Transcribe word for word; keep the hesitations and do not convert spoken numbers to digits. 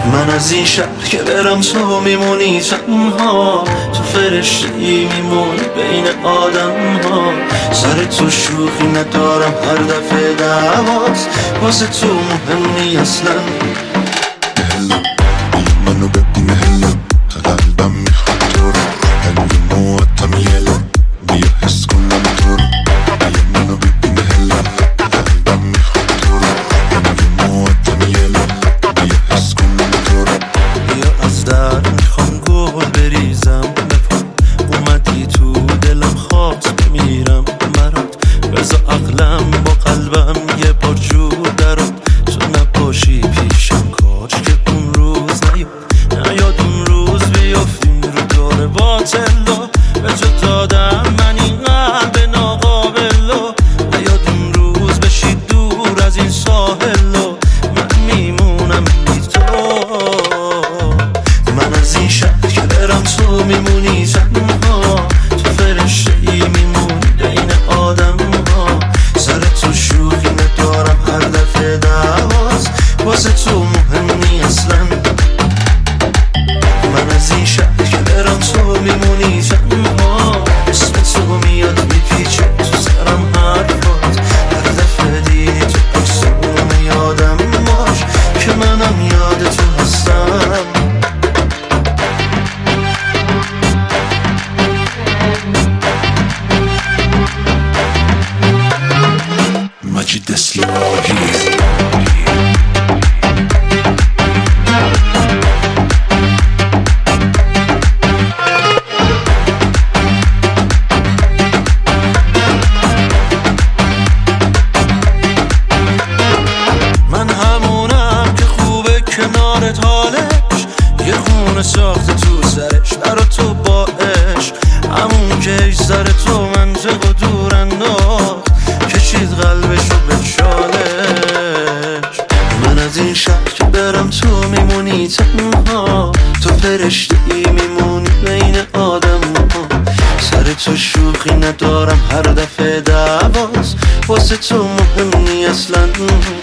من از این شهر که برم تو میمونی تنها، تو فرشته‌ای میمونی بین آدم ها. سر تو شوخی ندارم هر دفعه دعواست، واسه تو مهمی اصلا. هلا منو ببین هلا، قلبم میخواد تو رو، هنگی مواتم یلا، بیا حس کنم تو رو. بیا منو ببین هلا، قلبم میخواد تو رو، هنگی مواتم یلا، بیا حس کنم تو رو. بیا از در میخوام گل بریزم بپا، اومدی تو دلم خواست بمیرم برات. بزا عقلم با قلبم یه بار جور درات، تو نباشی پیشم کاش که اون روز نیاد، نیاد اون روز بیافتیم رو دور باطلا. به تو دادم من این قلب ناقابلو، نیاد اون روز بشی دور از این ساحلو، من میمونم بی تو. من از این شهر که برم تو میمونی تنها، تو فرشته‌ای میمونی بین آدم ها. سر تو شوخی ندارم هر دفعه دعواست، واسه تو مهمی اصلا. من از این شهر که برم تو میمونی تنها، اسم تو میاد میپیچه تو سرم حرفات. هر دفعه دیدی تو عکسوم یادم باش که منم یاد تو هستم. مجید اسلامی من همونم که خوبه کنارت حالش، یه خونه ساخته تو سرش برا تو با عشق. همون که ایش سر تو منطق و دور انداخت، کشید قلبشو به چالش. من از این شهر که برم تو میمونی تنها، تو فرشته‌ای میمونی بین آدم ها. سر تو شوخی ندارم هر دفعه دعواست، واسه تو مهمی اصلا.